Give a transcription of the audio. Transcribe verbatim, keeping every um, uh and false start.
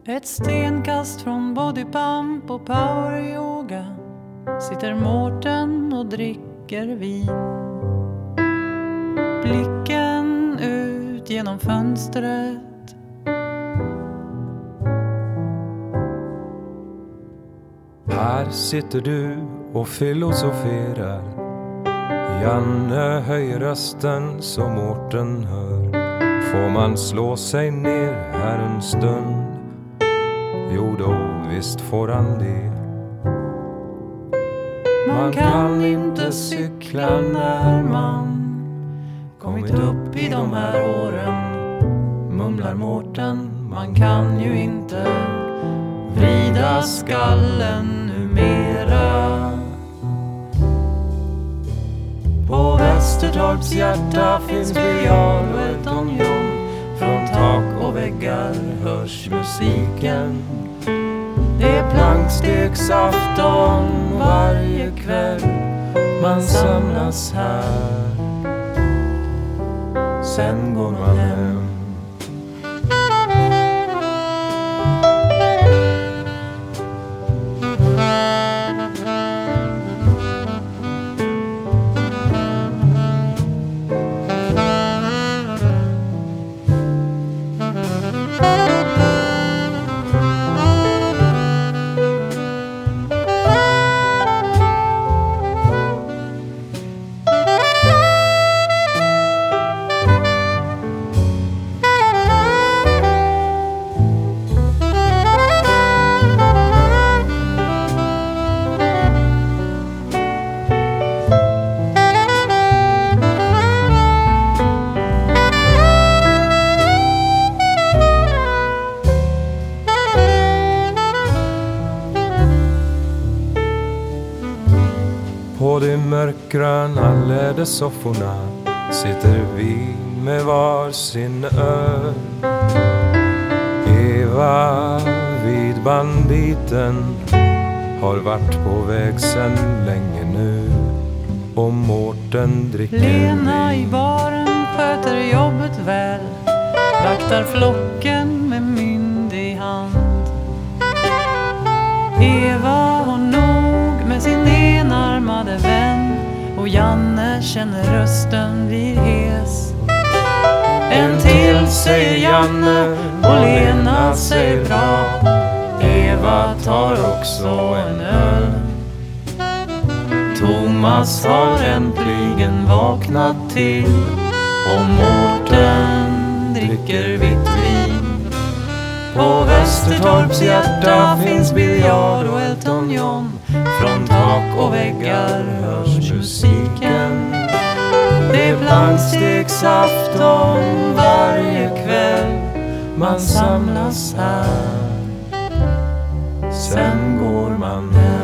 Ett stenkast från bodypump och power yoga sitter Mårten och dricker vin. Blicken ut genom fönstret. Här sitter du och filosoferar. Janne höjer rösten så Mårten hör. Får man slå sig ner här en stund? Jo då, visst får han det. Man kan inte cykla när man kommit upp i de här åren, mumlar Mårten. Man kan ju inte vrida skallen numera. På Västertorps hjärta finns biljard och Elton John. Från tak och väggar hörs musiken. Det är planksteksafton varje kväll. Man samlas här, sen går man hem. På de mörkgröna lädersofforna sitter vi med var sin öl. Eva vid banditen har varit på väg sen länge nu. Och Mårten dricker Lena vin. i baren sköter jobbet väl, vaktar flocken med myndig hand. Eva har nog med sin enarmade vän, och Janne känner rösten blir hes. En till säger Janne och Lena säger bra. Eva tar också en öl. Thomas har äntligen vaknat till, och Mårten dricker vitt vin. På Västertorps hjärta finns biljard och Elton John. Från tak och väggar hörs musiken. Det är planksteksafton varje kväll. Man samlas här, sen går man hem.